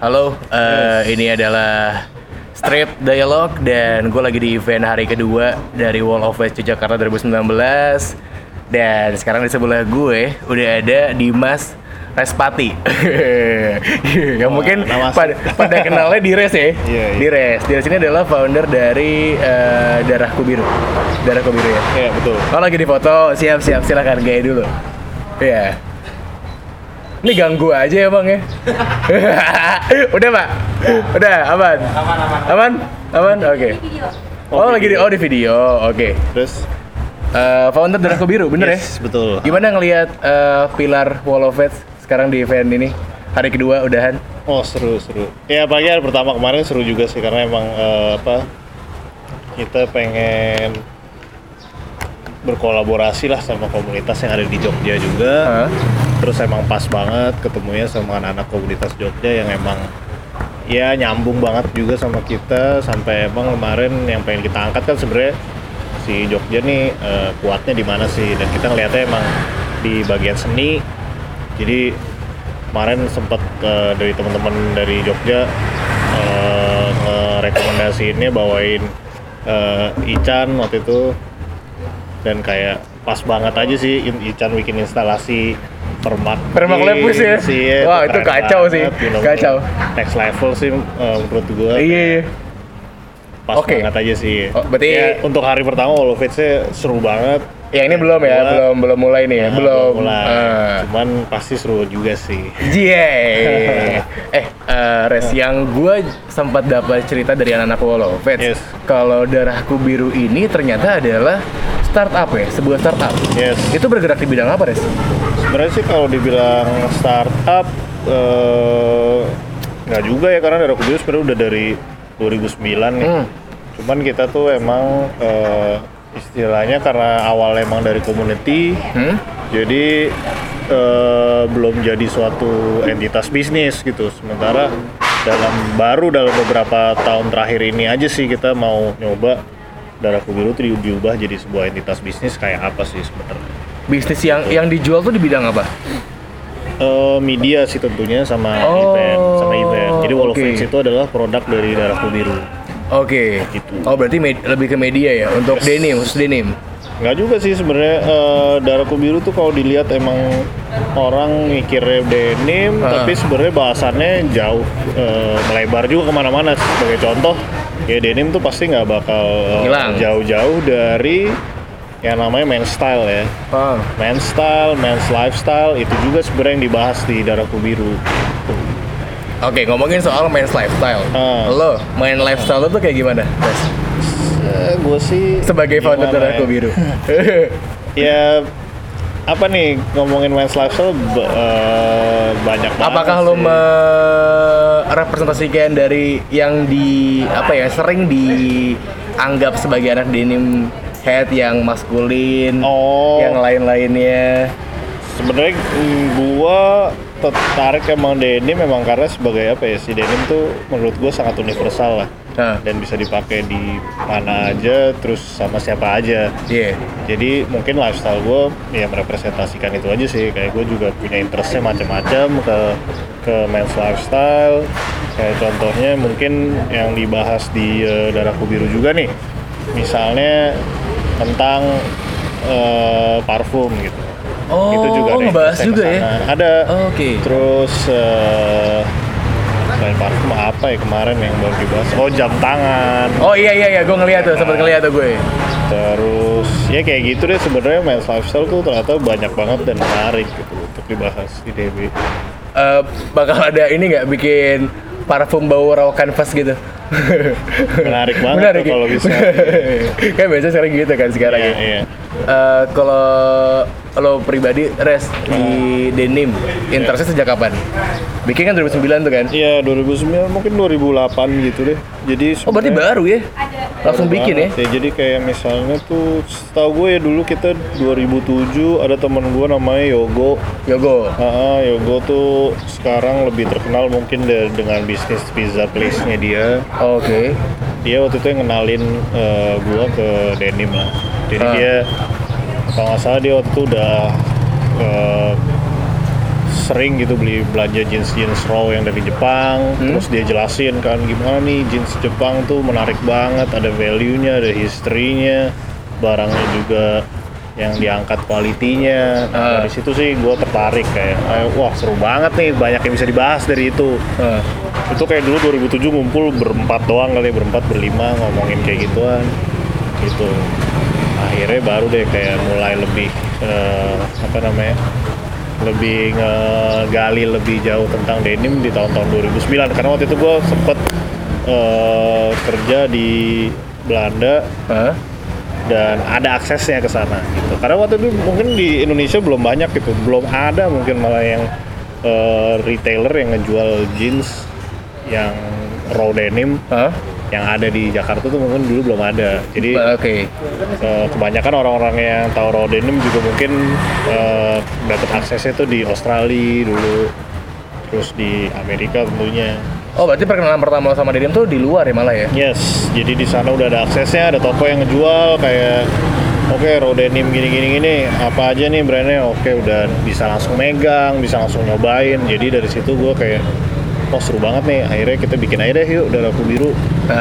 Halo, ini adalah Strip Dialog dan gue lagi di event hari kedua dari Wall of West Jakarta 2019. Dan sekarang di sebelah gue udah ada Dimas Respati. Yang mungkin pada kenalnya Dires ya. Dires ini adalah founder dari Darahku Biru. Darahku Biru ya. Iya, betul. Oh, lagi di foto. Siap, silakan gaya dulu. Iya. Ini ganggu aja ya bang ya. Udah pak? Udah aman? Aman? Oke. Oh lagi di video, oke. Terus? Founder Darahku Biru, bener yes, ya? Betul. Gimana ngelihat pilar Wall of Fate sekarang di event ini? Hari kedua udahan? Oh seru. Ya apalagi hari pertama kemarin seru juga sih karena emang kita pengen berkolaborasi lah sama komunitas yang ada di Jogja juga. Terus emang pas banget ketemunya sama anak-anak komunitas Jogja yang emang ya nyambung banget juga sama kita. Sampai emang kemarin yang pengen kita angkat kan sebenarnya si Jogja nih kuatnya di mana sih, dan kita ngeliatnya emang di bagian seni. Jadi kemarin sempat dari teman-teman dari Jogja ngerekomendasiinnya bawain Ican waktu itu, dan kayak pas banget aja sih Ican bikin instalasi Permakulebus ya? Wah itu kacau sih, kacau. Next level sih menurut gue. Iya. Pas banget aja sih. Berarti ya, untuk hari pertama Wall of Fate seru banget. Yang ini belum ya? Belum mulai nih ya? Belum mulai. Cuman pasti seru juga sih. Res, yang gue sempat dapat cerita dari anak-anak Wall of Fate. Yes. Kalau Darahku Biru ini ternyata adalah startup ya? Sebuah startup. Yes. Itu bergerak di bidang apa, Res? Sebenarnya sih kalau dibilang startup nggak juga ya, karena Darahku Biru sebenarnya udah dari 2009 nih. Cuman kita tuh emang istilahnya karena awal emang dari community, jadi belum jadi suatu entitas bisnis gitu. Sementara dalam beberapa tahun terakhir ini aja sih kita mau nyoba Darahku Biru tuh diubah jadi sebuah entitas bisnis. Kayak apa sih sebenarnya? Bisnis yang dijual tuh di bidang apa? Media sih tentunya sama event. Jadi Wall of Fate itu adalah produk dari Darahku Biru. Oke. Gitu. Oh berarti lebih ke media ya untuk denim, khusus denim. Nggak juga sih sebenarnya. Darahku Biru tuh kalau dilihat emang orang mikirnya denim, tapi sebenarnya bahasannya jauh melebar juga kemana-mana. Sebagai contoh, ya denim tuh pasti nggak bakal jauh-jauh dari yang namanya men's style ya. Men's style, men's lifestyle itu juga sebenarnya yang dibahas di Darahku Biru. Oke, ngomongin soal men's lifestyle. Lo main lifestyle lo tuh kayak gimana, Res? Gue sih sebagai founder Darahku Biru. Ya apa nih, ngomongin men's lifestyle banyak banget. Apakah lo merepresentasikan dari yang sering dianggap sebagai anak denim head yang maskulin, yang lain-lainnya? Sebenarnya gua tertarik emang denim memang karena sebagai si denim tuh menurut gua sangat universal lah. Dan bisa dipakai di mana aja, terus sama siapa aja. Jadi mungkin lifestyle gue ya merepresentasikan itu aja sih. Kayak gue juga punya interestnya macam-macam ke men's lifestyle. Kayak contohnya mungkin yang dibahas di Darahku Biru juga nih, misalnya tentang parfum gitu. Itu juga ngebahas juga ya? Ada. Terus selain parfum apa ya kemarin yang baru dibahas? Jam tangan. Iya, gue ngeliat tuh, sempat ngeliat tuh gue. Terus ya kayak gitu deh, sebenarnya men's lifestyle tuh ternyata banyak banget dan menarik gitu untuk dibahas di DB. Bakal ada ini nggak bikin parfum bau raw canvas gitu? Menarik banget kalau bisa. Kan biasa sering gitu kan sekarang ya. Iya. Kalau lo pribadi, Res, di denim, interestnya sejak kapan? Bikin kan 2009 tuh kan? Iya, 2009 mungkin 2008 gitu deh. Jadi berarti baru ya? Langsung bikin ya? Jadi kayak misalnya tuh, setahu gue ya dulu kita 2007 ada teman gue namanya Yogo. Yogo tuh sekarang lebih terkenal mungkin dengan bisnis pizza place-nya dia. Dia waktu itu yang ngenalin gue ke denim lah. Jadi dia kalau nggak salah dia waktu itu udah sering gitu belanja jeans raw yang dari Jepang. Terus dia jelasin kan gimana nih jeans Jepang tuh menarik banget, ada value-nya, ada history-nya, barangnya juga yang diangkat kualitinya. Dari situ sih gue tertarik kayak, wah seru banget nih, banyak yang bisa dibahas dari itu. Itu kayak dulu 2007 ngumpul berempat doang kali, berlima ngomongin kayak gituan gitu. Akhirnya baru deh kayak mulai lebih lebih ngegali lebih jauh tentang denim di tahun-tahun 2009, karena waktu itu gue sempet kerja di Belanda. Dan ada aksesnya ke sana gitu. Karena waktu itu mungkin di Indonesia belum banyak gitu, belum ada mungkin malah yang retailer yang ngejual jeans yang raw denim yang ada di Jakarta tuh mungkin dulu belum ada. Jadi kebanyakan orang-orang yang tahu raw denim juga mungkin dapat aksesnya tuh di Australia dulu, terus di Amerika tentunya. Oh, berarti perkenalan pertama sama denim tuh di luar ya malah ya? Yes, jadi di sana udah ada aksesnya, ada toko yang ngejual kayak raw denim gini, apa aja nih brandnya, udah bisa langsung megang, bisa langsung nyobain. Jadi dari situ gue kayak, seru banget nih, akhirnya kita bikin aja deh yuk Darah Aku Biru.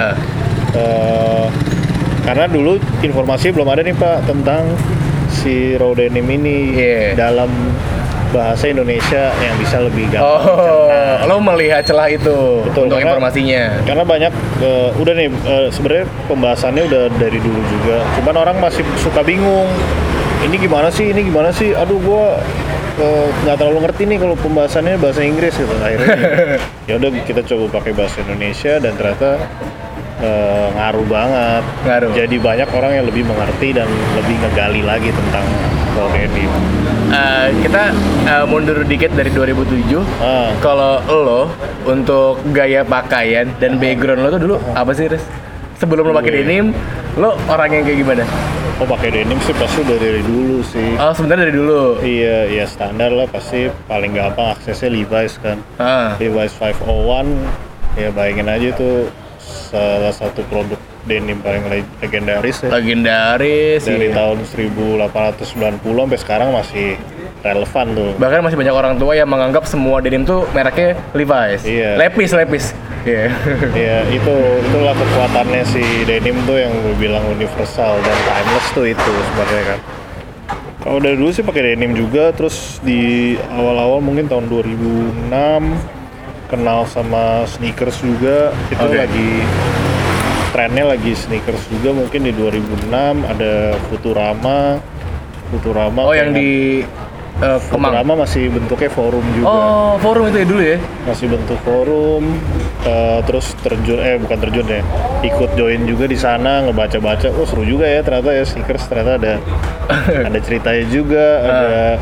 Karena dulu informasi belum ada nih Pak tentang si raw denim ini dalam bahasa Indonesia yang bisa lebih gampang. Lo melihat celah itu. Betul, untuk informasinya. Karena banyak udah nih sebenarnya pembahasannya udah dari dulu juga. Cuman orang masih suka bingung. Ini gimana sih? Aduh, gua nggak terlalu ngerti nih kalau pembahasannya bahasa Inggris gitu. Akhirnya ya udah kita coba pakai bahasa Indonesia dan ternyata ngaruh banget. Jadi banyak orang yang lebih mengerti dan lebih ngegali lagi tentang raw denim. Kita mundur dikit dari 2007. Kalau lo untuk gaya pakaian dan background lo tuh dulu apa sih, Riz? Sebelum lo pakai denim, lo orang yang kayak gimana? Pakai denim sih pasti udah dari dulu sih. Sebenarnya dari dulu? Iya, ya standar lah, pasti paling gampang aksesnya Levi's kan. Levi's 501, ya bayangin aja tuh salah satu produk denim paling legendaris ya. Dari tahun 1890 sampai sekarang masih relevan tuh. Bahkan masih banyak orang tua yang menganggap semua denim tuh mereknya Levi's. Lepis. Iya, itulah kekuatannya si denim tuh yang gue bilang universal dan timeless tuh itu sebenarnya kan. Kalau dari dulu sih pakai denim juga, terus di awal-awal mungkin tahun 2006 kenal sama sneakers juga. Itu lagi trennya lagi sneakers juga, mungkin di 2006 ada Futurama yang di Futurama masih bentuknya forum juga. Forum itu ya dulu ya? Masih bentuk forum. Terus ikut join juga di sana, ngebaca-baca. Seru juga ya ternyata ya sneakers, ternyata ada ceritanya juga, ada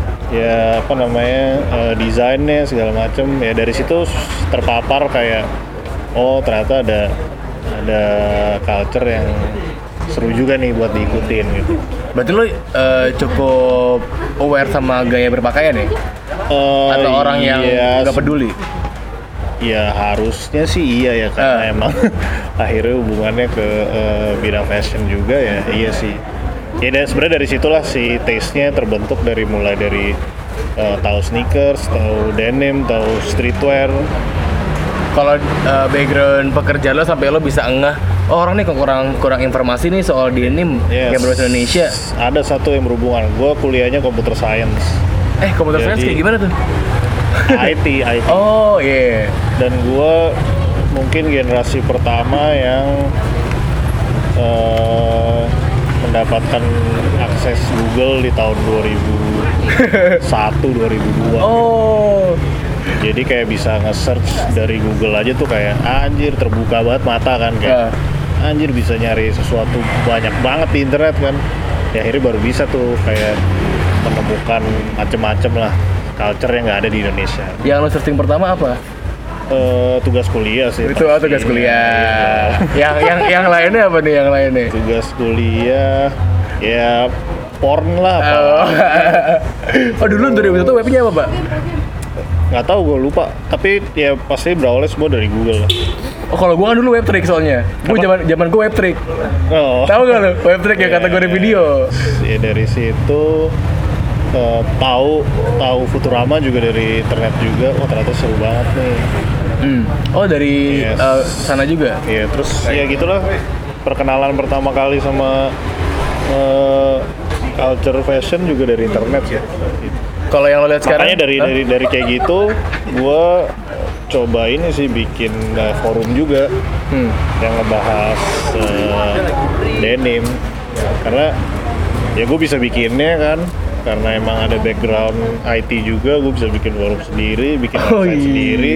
desainnya segala macem. Ya dari situ terpapar kayak ternyata ada culture yang seru juga nih buat diikutin gitu. Berarti lo cukup aware sama gaya berpakaian ya? Atau orang yang nggak peduli? Ya harusnya sih iya ya, karena emang akhirnya hubungannya ke bidang fashion juga ya. Iya sih. Ya dan sebenarnya dari situlah si taste-nya terbentuk, mulai dari tahu sneakers, tahu denim, tahu streetwear. Kalau background pekerjaan lo sampai lo bisa orang nih kurang informasi nih soal denim yang berbahasa Indonesia. Ada satu yang berhubungan. Gue kuliahnya computer science. Computer science kayak gimana tuh? IT. Oh iya. Dan gue mungkin generasi pertama yang mendapatkan akses Google di tahun 2001-2002. Jadi kayak bisa nge-search dari Google aja tuh kayak anjir, terbuka banget mata kan, kayak anjir bisa nyari sesuatu banyak banget di internet kan. Ya akhirnya baru bisa tuh kayak menemukan macem-macem lah culture yang nggak ada di Indonesia. Yang lo searching pertama apa? Tugas kuliah sih. Itu tugas kuliah. Yang lainnya apa nih yang lainnya? Tugas kuliah ya porn lah. Dulu 2001 webnya apa, Pak? Nggak tahu, gue lupa. Tapi ya pasti berawalnya semua dari Google lah. Kalau gue kan dulu Webtrick soalnya. Gue zaman gue Webtrick. Tahu nggak lo Webtrick yang kategori video? Ya dari situ tahu Futurama juga dari internet juga. Oh ternyata seru banget nih. Oh dari sana juga? Iya, terus ya gitulah perkenalan pertama kali sama culture fashion juga dari internet ya. Kalau yang lo lihat sekarang? Makanya dari kayak gitu, gue coba ini sih bikin forum juga yang ngebahas denim. Karena ya gue bisa bikinnya kan, karena emang ada background IT juga, gue bisa bikin forum sendiri, bikin website sendiri.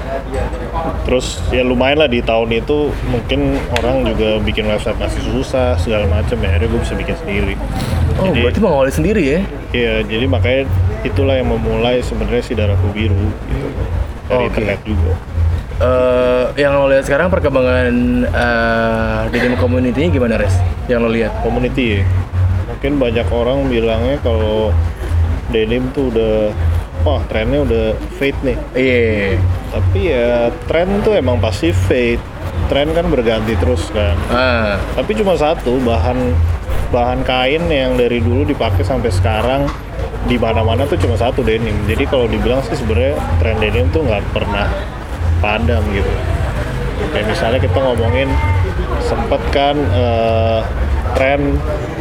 Terus ya lumayan lah di tahun itu mungkin orang juga bikin website masih susah segala macam ya, akhirnya gue bisa bikin sendiri. Oh jadi, berarti mengawali sendiri ya? Iya, jadi makanya itulah yang memulai sebenarnya si Darahku Biru gitu, dari internet juga. Yang lo lihat sekarang perkembangan denim community-nya gimana, Res? Yang lo lihat? Community ya? Mungkin banyak orang bilangnya kalau denim tuh udah trennya udah fade nih. Iya. Tapi ya tren tuh emang pasti fade. Tren kan berganti terus kan. Tapi cuma satu bahan kain yang dari dulu dipakai sampai sekarang di mana-mana tuh cuma satu, denim. Jadi kalau dibilang sih sebenarnya tren denim tuh nggak pernah padam gitu. Kayak misalnya kita ngomongin sempet kan tren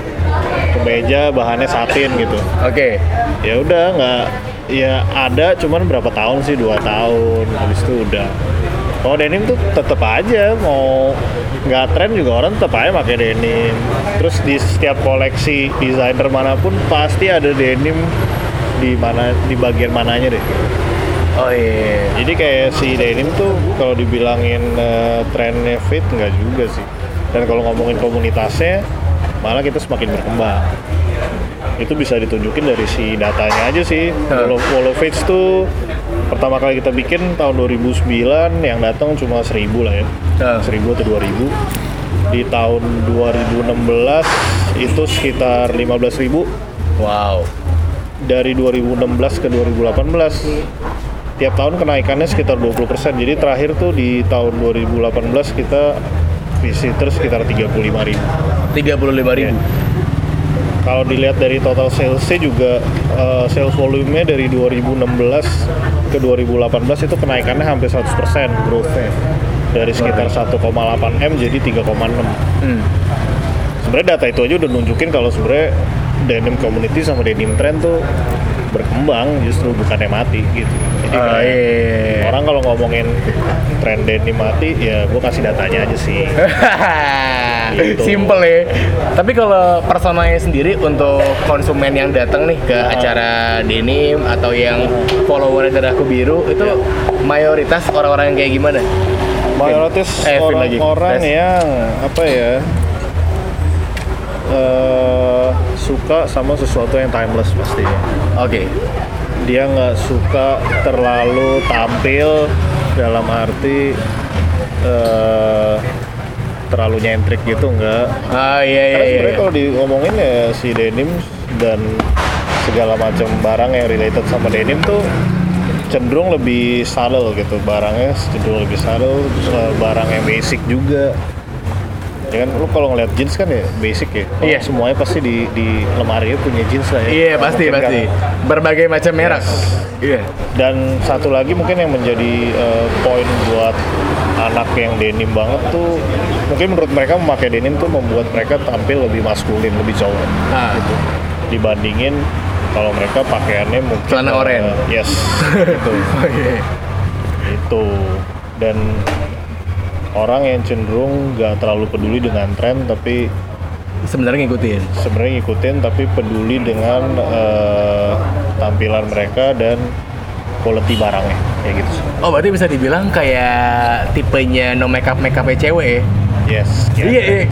kemeja bahannya satin gitu. Oke. Ya udah nggak, ya ada cuman berapa tahun sih, 2 tahun habis itu udah. Kalau denim tuh tetep aja, mau nggak tren juga orang tetep aja pakai denim. Terus di setiap koleksi desainer manapun pasti ada denim di bagian mananya deh. Oh iya. Jadi kayak si denim tuh kalau dibilangin trennya fit nggak juga sih. Dan kalau ngomongin komunitasnya malah kita semakin berkembang. Itu bisa ditunjukin dari si datanya aja sih. Wall of Fate tuh pertama kali kita bikin tahun 2009, yang datang cuma 1000 lah ya. 1000 atau 2000. Di tahun 2016 itu sekitar 15.000. Wow. Dari 2016 ke 2018 tiap tahun kenaikannya sekitar 20%. Jadi terakhir tuh di tahun 2018 kita visitor sekitar 35.000. 35.000. Ya. Kalau dilihat dari total salesnya juga sales volume-nya dari 2016 ke 2018 itu kenaikannya hampir 100% growth-nya. Dari sekitar 1,8 M jadi 3,6. Sebenarnya data itu aja udah nunjukin kalau sebenarnya denim community sama denim trend tuh berkembang, justru bukannya mati gitu. Jadi orang kalau ngomongin tren denim mati, ya gue kasih datanya aja sih. Gitu. Simple ya. Tapi kalau personanya sendiri untuk konsumen yang datang nih ke acara denim atau yang follower Darahku Biru itu mayoritas orang-orang yang kayak gimana? Mayoritas orang-orang yang apa ya? Suka sama sesuatu yang timeless pastinya. Oke. Dia nggak suka terlalu tampil dalam arti terlalu nyentrik gitu, enggak. Karena sebenarnya kalau diomongin ya si denim dan segala macam barang yang related sama denim tuh cenderung lebih subtle gitu, barangnya cenderung lebih subtle, barang yang basic juga. Ya kan lu kalau ngeliat jeans kan ya basic ya. Semuanya pasti di lemari punya jeans lah ya. Iya, pasti. Berbagai macam merek. Iya. Dan satu lagi mungkin yang menjadi poin buat anak yang denim banget tuh, mungkin menurut mereka memakai denim tuh membuat mereka tampil lebih maskulin, lebih cowok. Gitu. Dibandingin kalau mereka pakaiannya mungkin celana oranye. Yes. Gitu. Itu. Dan orang yang cenderung gak terlalu peduli dengan tren tapi sebenarnya ngikutin tapi peduli dengan tampilan mereka dan quality barangnya kayak gitu. Oh berarti bisa dibilang kayak tipenya no makeup cewek ya? Yes. Iya.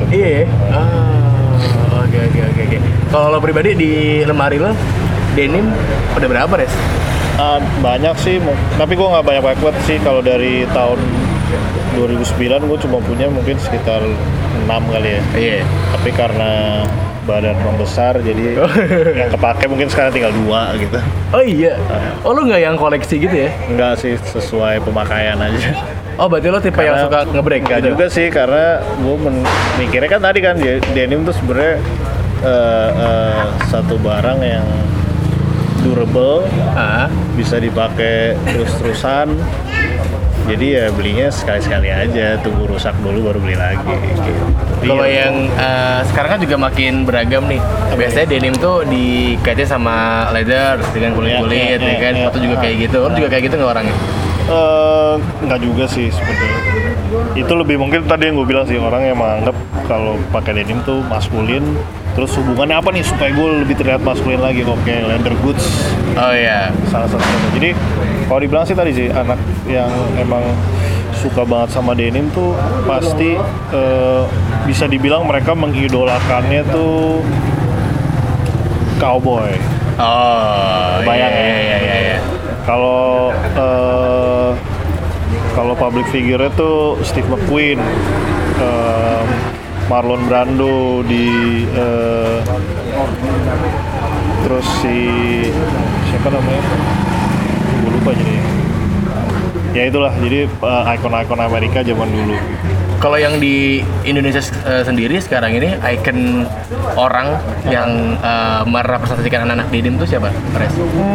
Oke. Kalau lo pribadi di lemari lo denim udah berapa, Res? Banyak sih, tapi gue nggak banyak sih. Kalau dari tahun 2009 gue cuma punya mungkin sekitar 6 kali ya. Iya. Tapi karena badan membesar jadi yang kepake mungkin sekarang tinggal 2 gitu. Oh iya. Oh lu nggak yang koleksi gitu ya? Enggak sih, sesuai pemakaian aja. Oh berarti lo tipe yang suka nge-break? Enggak gitu juga sih, karena gue mikirnya kan tadi kan denim tuh sebenarnya satu barang yang durable, bisa dipakai terus-terusan. Jadi ya belinya sekali-sekali aja, tunggu rusak dulu baru beli lagi gitu. Kalau yang sekarang kan juga makin beragam nih. Biasanya denim tuh dikaitnya sama leather dengan kulit-kulit, ya kan? Atau juga kayak gitu. Lo juga kayak gitu nggak orangnya? Nggak juga sih sebenarnya. Itu lebih mungkin tadi yang gue bilang sih, orang yang menganggap kalau pakai denim tuh maskulin. Terus hubungannya apa nih supaya gue lebih terlihat maskulin lagi? Oke, leather goods. Oh iya. Salah satunya. Jadi kalau dibilang sih tadi sih, anak yang emang suka banget sama denim tuh pasti bisa dibilang mereka mengidolakannya tuh cowboy. Oh, bayang iya. Kalau public figure-nya tuh Steve McQueen, Marlon Brando terus siapa namanya? Gue lupa jadi. Ya itulah, jadi ikon-ikon Amerika zaman dulu. Kalau yang di Indonesia sendiri sekarang ini ikon orang yang merepresentasikan anak-anak denim tuh siapa, Pres?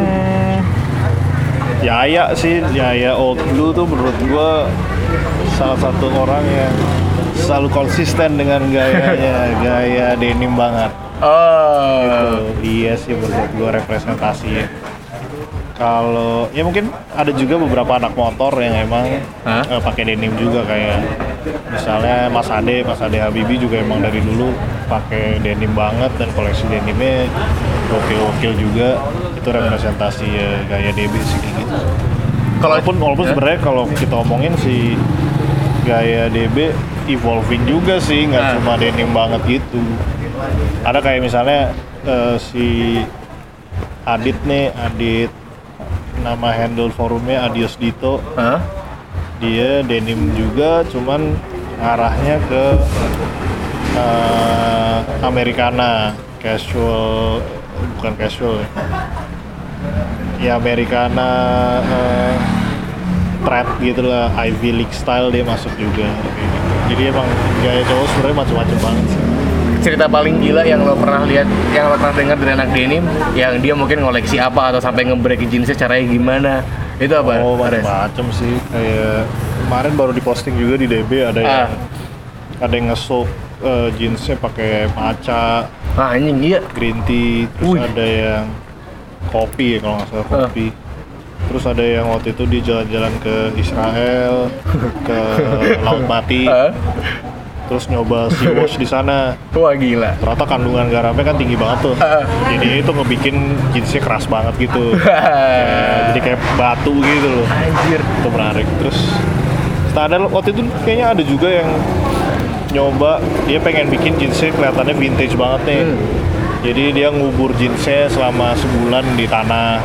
Yaya sih, Yaya Old Blue tuh menurut gua salah satu orang yang selalu konsisten dengan gayanya, gaya denim banget. Oh, gitu. Iya sih menurut gua representasinya. Kalau ya mungkin ada juga beberapa anak motor yang emang pakai denim juga, kayak misalnya Mas Ade Habibie juga emang dari dulu pakai denim banget dan koleksi denimnya gokil juga. Itu representasi gaya DB sih gitu. Walaupun sebenarnya kalau kita omongin si gaya DB evolving juga sih, nggak cuma denim banget gitu. Ada kayak misalnya si Adit nama handle forumnya Adios Dito. Dia denim juga, cuman arahnya ke Americana, bukan casual ya, Americana trend gitu lah, Ivy League style dia masuk juga. Jadi emang gaya cowok sebenarnya macam-macam banget sih. Cerita paling gila yang lo pernah lihat, yang lo pernah dengar dari anak denim, yang dia mungkin ngoleksi apa atau sampai nge-break jeansnya caranya gimana? Itu apa? Oh, macam-macam sih. Kayak kemarin baru diposting juga di DB, ada yang nge-soak jeansnya pakai matcha. Anjing iya. Green tea, terus ada yang kopi ya kalau nggak salah kopi. Terus ada yang waktu itu dia jalan-jalan ke Israel, ke Laut Mati. Terus nyoba sea wash di sana. Wah gila. Ternyata kandungan garamnya kan tinggi banget tuh. Jadi itu ngebikin jeansnya keras banget gitu. Jadi kayak batu gitu loh. Anjir. Itu menarik. Terus standar waktu itu kayaknya ada juga yang nyoba, dia pengen bikin jeansnya kelihatannya vintage banget nih. Jadi dia ngubur jeansnya selama sebulan di tanah.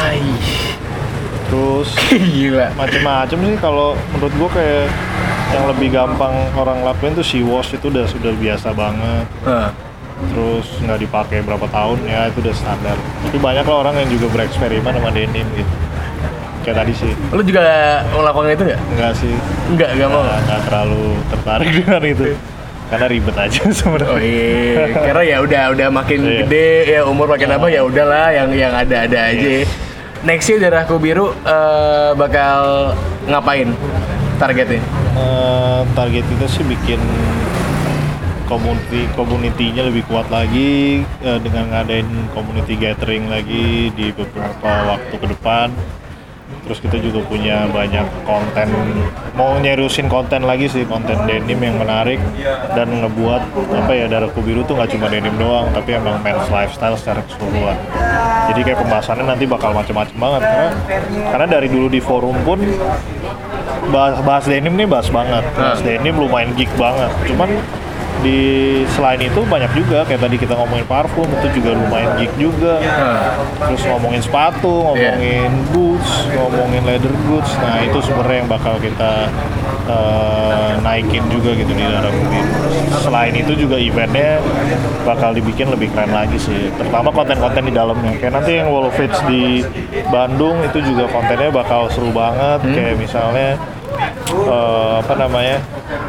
Terus gila. Macem-macem sih, kalau menurut gua kayak yang lebih gampang orang lakuin tuh sea wash, itu sudah biasa banget. Terus nggak dipakai berapa tahun ya, itu udah standar. Tapi banyak lah orang yang juga bereksperimen sama denim gitu. Kayak tadi sih. Lu juga ngelakuin itu nggak? Enggak sih. Nggak mau. Nggak terlalu tertarik dengan itu. Karena ribet aja sebenarnya. Oh iya. Karena ya udah makin gede ya, umur makin apa ya udahlah, yang ada aja. Next year Darahku Biru bakal ngapain targetnya? Target kita sih bikin community-nya lebih kuat lagi, dengan ngadain community gathering lagi di beberapa waktu ke depan. Terus kita juga punya banyak konten, mau nyerusin konten lagi sih, konten denim yang menarik dan ngebuat Darahku Biru tuh nggak cuma denim doang, tapi emang men's lifestyle secara keseluruhan. Jadi kayak pembahasannya nanti bakal macam-macam banget, karena dari dulu di forum pun bahas denim nih bahas banget. Bahas denim lumayan geek banget. Cuman selain itu banyak juga, kayak tadi kita ngomongin parfum, itu juga lumayan geek juga. Terus ngomongin sepatu, ngomongin boots, ngomongin leather goods. Nah itu sebenarnya yang bakal kita naikin juga gitu di Darahku Biru. Selain itu juga eventnya bakal dibikin lebih keren lagi sih, terutama konten-konten di dalamnya. Kayak nanti yang Wall of Fits di Bandung itu juga kontennya bakal seru banget. Kayak misalnya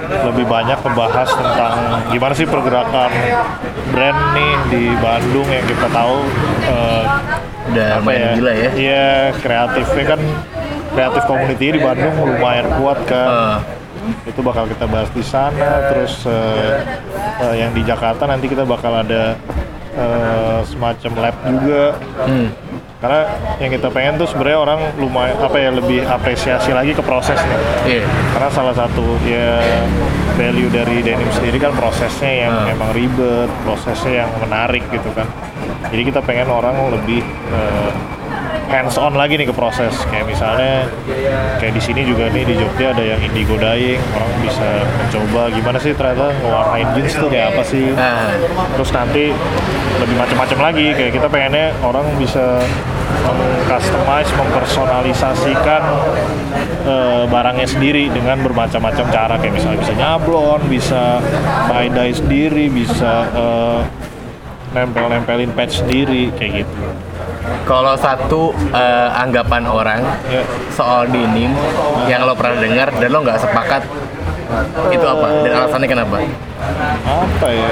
lebih banyak membahas tentang gimana sih pergerakan brand nih di Bandung yang kita tahu udah main gila ya. Iya, kreatifnya kan kreatif community di Bandung lumayan kuat kan. Itu bakal kita bahas di sana. Terus yang di Jakarta nanti kita bakal ada semacam lab juga. Karena yang kita pengen tuh sebenarnya orang lumayan lebih apresiasi lagi ke prosesnya. Karena salah satu ya value dari denim sendiri kan prosesnya yang emang ribet, prosesnya yang menarik gitu kan. Jadi kita pengen orang lebih hands on lagi nih ke proses. Kayak misalnya kayak di sini juga nih di Jogja ada yang indigo dyeing, orang bisa mencoba gimana sih ternyata ngewarnain jeans tuh kayak apa sih. Terus nanti lebih macam-macam lagi, kayak kita pengennya orang bisa meng-customize, mempersonalisasikan barangnya sendiri dengan bermacam-macam cara, kayak misalnya bisa nyablon, bisa tie-dye sendiri, bisa nempel-nempelin patch sendiri kayak gitu. Kalau satu anggapan orang soal denim yang lo pernah dengar dan lo nggak sepakat, itu apa? Dan alasannya kenapa? Apa ya?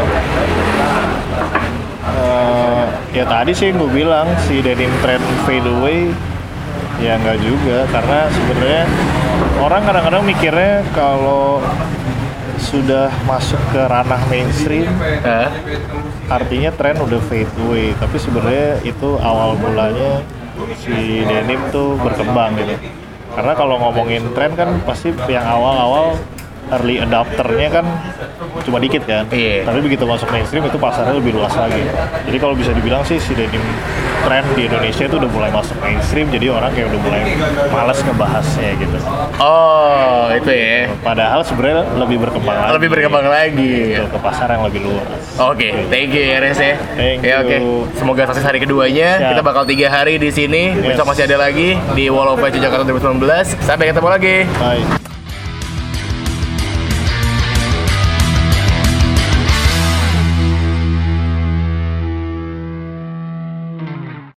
Ya tadi sih gue bilang si denim trend fade away, ya nggak juga, karena sebenarnya orang kadang-kadang mikirnya kalau sudah masuk ke ranah mainstream artinya tren udah fade away, tapi sebenarnya itu awal mulanya si denim tuh berkembang gitu. Karena kalau ngomongin tren kan pasti yang awal-awal early adopternya kan cuma dikit kan, tapi begitu masuk mainstream itu pasarnya lebih luas lagi. Jadi kalau bisa dibilang sih si denim tren di Indonesia itu udah mulai masuk mainstream, jadi orang kayak udah mulai malas ngebahasnya gitu. Oh, itu ya. Padahal sebenarnya lebih berkembang lagi. Lebih berkembang lagi. Gitu, ke pasar yang lebih luas. Oke, thank you ya Res ya. Thank you. Oke. Semoga sukses hari keduanya. Siap. Kita bakal 3 hari di sini. Besok masih ada lagi di Wall of Fame Jakarta 2019. Sampai ketemu lagi. Bye.